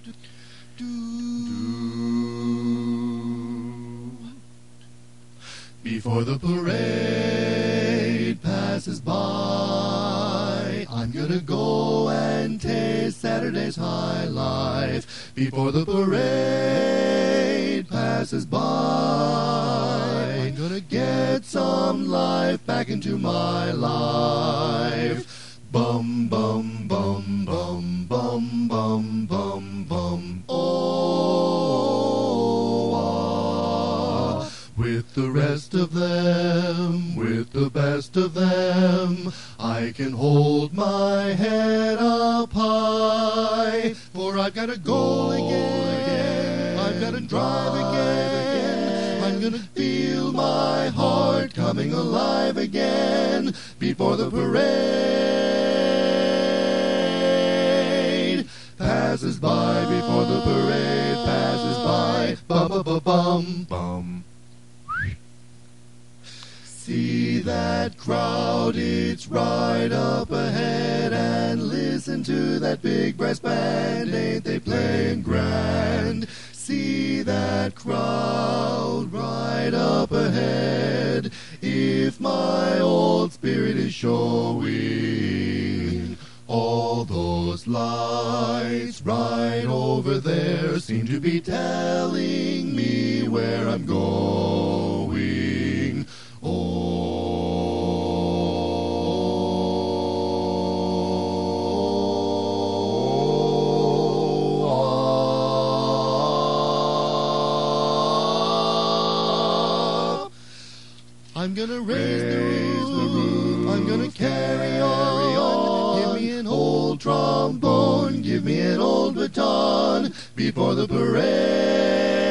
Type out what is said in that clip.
Before the parade passes by, I'm gonna go and taste Saturday's high life. Before the parade passes by, I'm gonna get some life back into my life. Bum, bum, bum, bum, bum, bum, bum, bum. Oh, ah. With the rest of them, with the best of them, I can hold my head up high. For I've got a goal again, I've got to drive again. I'm gonna feel my heart coming alive again. Before the parade passes by, before the parade passes by. Bum, bum. See that crowd, it's right up ahead, and listen to that big brass band, ain't they playing grand? See that crowd right up ahead, if my old spirit is showing. All those lights right over there seem to be telling me where I'm going. I'm gonna raise the roof, I'm gonna carry on. Give me an old trombone, give me an old baton, before the parade